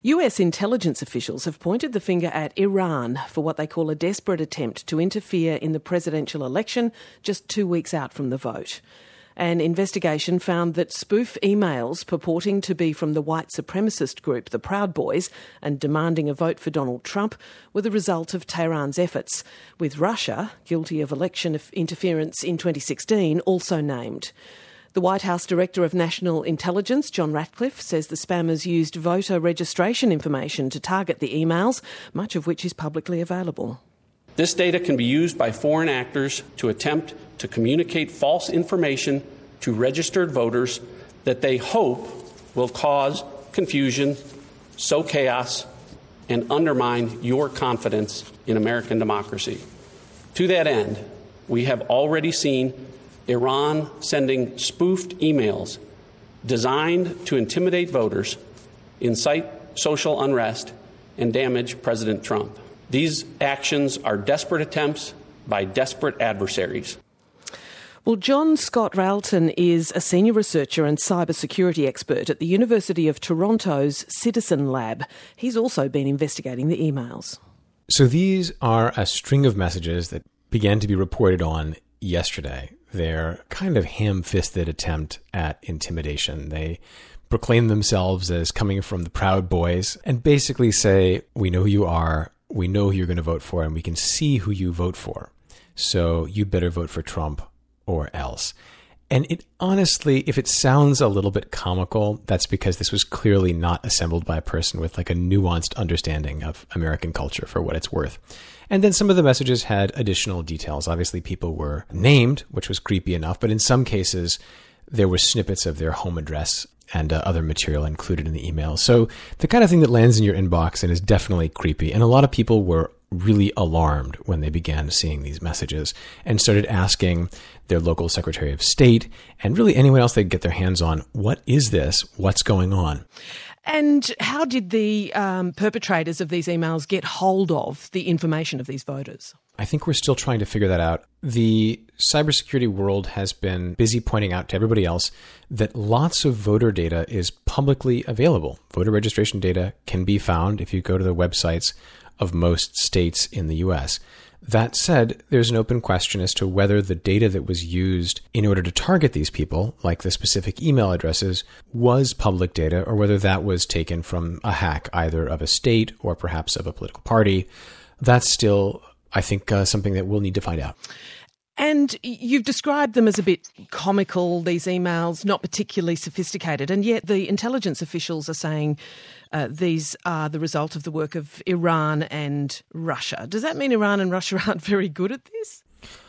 US intelligence officials have pointed the finger at Iran for what they call a desperate attempt to interfere in the presidential election just 2 weeks out from the vote. An investigation found that spoof emails purporting to be from the white supremacist group, the Proud Boys, and demanding a vote for Donald Trump were the result of Tehran's efforts, with Russia, guilty of election interference in 2016, also named. The White House Director of National Intelligence, John Ratcliffe, says the spammers used voter registration information to target the emails, much of which is publicly available. This data can be used by foreign actors to attempt to communicate false information to registered voters that they hope will cause confusion, sow chaos, and undermine your confidence in American democracy. To that end, we have already seen Iran sending spoofed emails designed to intimidate voters, incite social unrest, and damage President Trump. These actions are desperate attempts by desperate adversaries. Well, John Scott Railton is a senior researcher and cybersecurity expert at the University of Toronto's Citizen Lab. He's also been investigating the emails. So these are a string of messages that began to be reported on yesterday. They're kind of ham-fisted attempt at intimidation. They proclaim themselves as coming from the Proud Boys and basically say, we know who you are, we know who you're going to vote for, and we can see who you vote for. So you better vote for Trump or else. And it honestly, if it sounds a little bit comical, that's because this was clearly not assembled by a person with like a nuanced understanding of American culture for what it's worth. And then some of the messages had additional details. Obviously, people were named, which was creepy enough, but in some cases, there were snippets of their home address and other material included in the email. So the kind of thing that lands in your inbox and is definitely creepy. And a lot of people were really alarmed when they began seeing these messages and started asking their local Secretary of State and really anyone else they'd get their hands on, what is this? What's going on? And how did the perpetrators of these emails get hold of the information of these voters? I think we're still trying to figure that out. The cybersecurity world has been busy pointing out to everybody else that lots of voter data is publicly available. Voter registration data can be found if you go to the websites of most states in the U.S. That said, there's an open question as to whether the data that was used in order to target these people, like the specific email addresses, was public data or whether that was taken from a hack, either of a state or perhaps of a political party. That's still, I think, something that we'll need to find out. And you've described them as a bit comical, these emails, not particularly sophisticated, and yet the intelligence officials are saying these are the result of the work of Iran and Russia. Does that mean Iran and Russia aren't very good at this?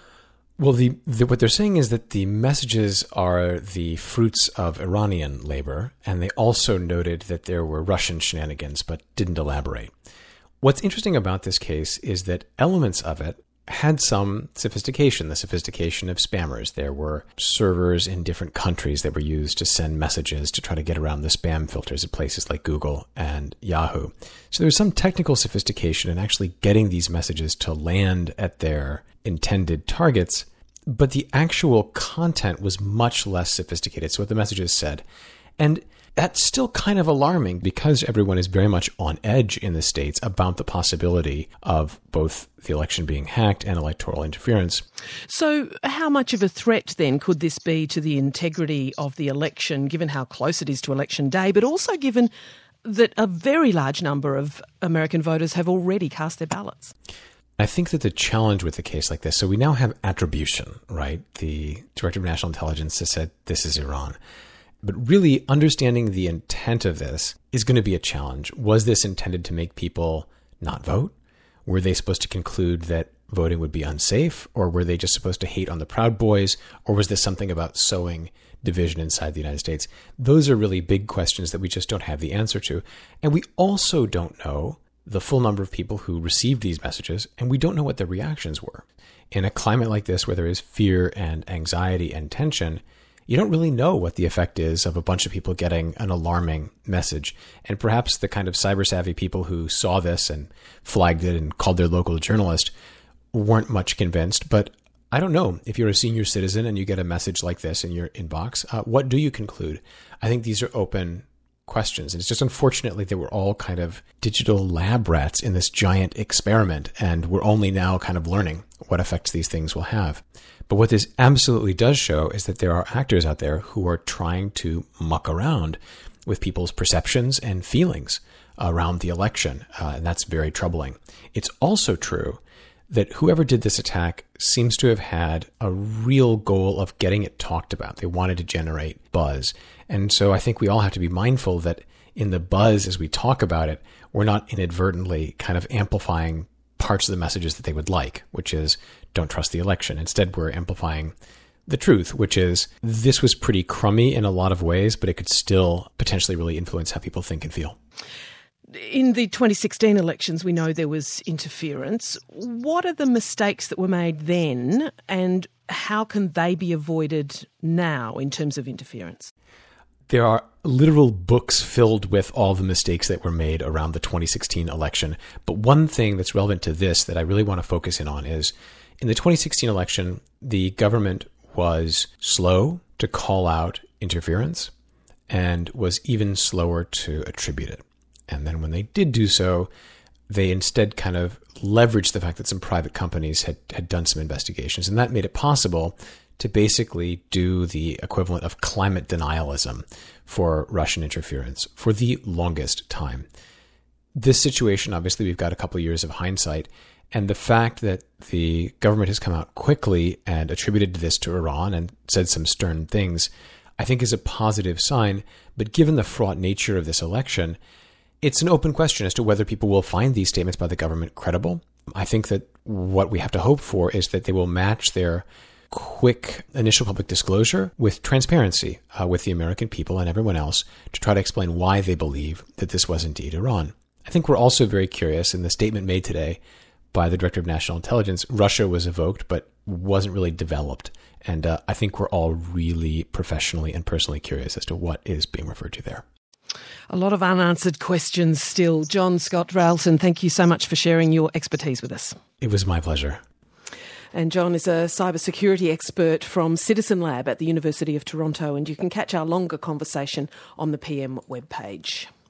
Well, what they're saying is that the messages are the fruits of Iranian labor, and they also noted that there were Russian shenanigans, but didn't elaborate. What's interesting about this case is that elements of it had some sophistication, the sophistication of spammers. There were servers in different countries that were used to send messages to try to get around the spam filters at places like Google and Yahoo. So there's some technical sophistication in actually getting these messages to land at their intended targets, but the actual content was much less sophisticated. So what the messages said. And that's still kind of alarming because everyone is very much on edge in the States about the possibility of both the election being hacked and electoral interference. So how much of a threat then could this be to the integrity of the election, given how close it is to election day, but also given that a very large number of American voters have already cast their ballots? I think that the challenge with a case like this, so we now have attribution, right? The Director of National Intelligence has said this is Iran. But really understanding the intent of this is going to be a challenge. Was this intended to make people not vote? Were they supposed to conclude that voting would be unsafe? Or were they just supposed to hate on the Proud Boys? Or was this something about sowing division inside the United States? Those are really big questions that we just don't have the answer to. And we also don't know the full number of people who received these messages, and we don't know what their reactions were. In a climate like this where there is fear and anxiety and tension, you don't really know what the effect is of a bunch of people getting an alarming message. And perhaps the kind of cyber savvy people who saw this and flagged it and called their local journalist weren't much convinced. But I don't know. If you're a senior citizen and you get a message like this in your inbox, what do you conclude? I think these are open questions. And it's just unfortunately they were all kind of digital lab rats in this giant experiment, and we're only now kind of learning what effects these things will have. But what this absolutely does show is that there are actors out there who are trying to muck around with people's perceptions and feelings around the election, and that's very troubling. It's also true that whoever did this attack seems to have had a real goal of getting it talked about. They wanted to generate buzz. And so I think we all have to be mindful that in the buzz as we talk about it, we're not inadvertently kind of amplifying parts of the messages that they would like, which is don't trust the election. Instead, we're amplifying the truth, which is this was pretty crummy in a lot of ways, but it could still potentially really influence how people think and feel. In the 2016 elections, we know there was interference. What are the mistakes that were made then, and how can they be avoided now in terms of interference? There are literal books filled with all the mistakes that were made around the 2016 election. But one thing that's relevant to this that I really want to focus in on is in the 2016 election, the government was slow to call out interference and was even slower to attribute it. And then when they did do so, they instead kind of leveraged the fact that some private companies had done some investigations. And that made it possible to basically do the equivalent of climate denialism for Russian interference for the longest time. This situation, obviously, we've got a couple of years of hindsight. And the fact that the government has come out quickly and attributed this to Iran and said some stern things, I think is a positive sign. But given the fraught nature of this election, it's an open question as to whether people will find these statements by the government credible. I think that what we have to hope for is that they will match their quick initial public disclosure with transparency with the American people and everyone else to try to explain why they believe that this was indeed Iran. I think we're also very curious in the statement made today by the Director of National Intelligence. Russia was evoked, but wasn't really developed. And I think we're all really professionally and personally curious as to what is being referred to there. A lot of unanswered questions still. John Scott Railton, thank you so much for sharing your expertise with us. It was my pleasure. And John is a cybersecurity expert from Citizen Lab at the University of Toronto, and you can catch our longer conversation on the PM webpage.